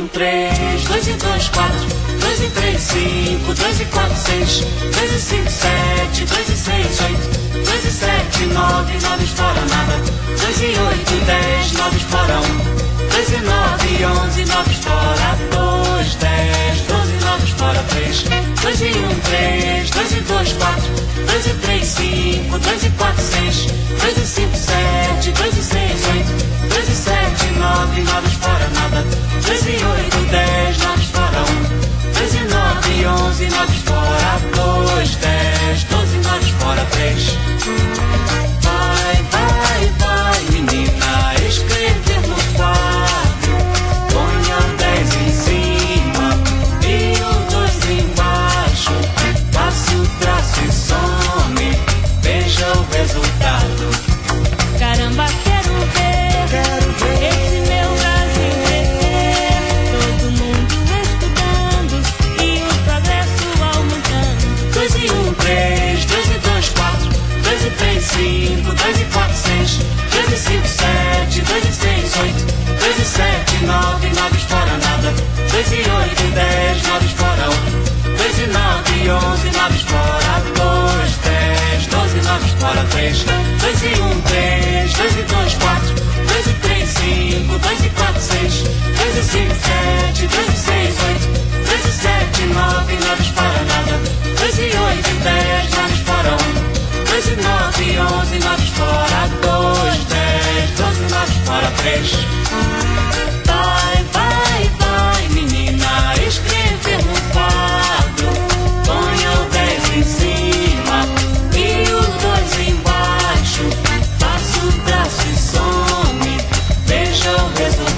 1, 3, 2 e 2, 4, 2 e 3, 5, 2 e 4, 6, 2 e 5, 7, 2 e 6, 8, 2 e 7, 9, 9 fora nada, 2 e 8, 10, 9 fora 1, 2 e 9, 11, 9 fora 2, 10, 12, 9 fora 3, 2 e 1, 3, 2 e 2, 4, 2 e 3, 5, 2 e 4, 6, 2 e 5, 7, 2 e 6, 8, 2 e 7, 9, 9 fora nada, 2 e 8, 10, 9 fora 1, 2 e 9, 11, 9 fora 2, 10, 12, 9 fora 3. Vai, vai, vai, menina, escrever no quadro, ponha o 10 em cima e o 2 embaixo, passe o traço e some, veja o resultado. Caramba, quero ver esse meu Brasil crescer, todo mundo estudando e o progresso aumentando. 2 e 1, 3, 2 e 2, 4, 2 e 3, 5, 2 e 4, 6, 2 e 5, 7, 2 e 6, 8, 2 e 7, 9, 9 fora nada, 2 e 8, 10, 9 fora 1, 2 e 9, 11, 9 fora 2, 10, 12, 9 fora 3, 2 e 1, 3, 2 e 2, 4, 2 e 3, 5, 2 e 4, 6, 2 e 5, 7, 2 e 6, 8, 2 e 7, 9, 9 fora nada, 2 e 8, 10, 9 fora 1, 2 e 9, 11, 9 fora 2, 10, 12, 9 fora 3. Vai, vai, vai, menina, escrever no quadro, ponha o 10 em cima e o 2 embaixo, faça o traço e some, veja o resultado.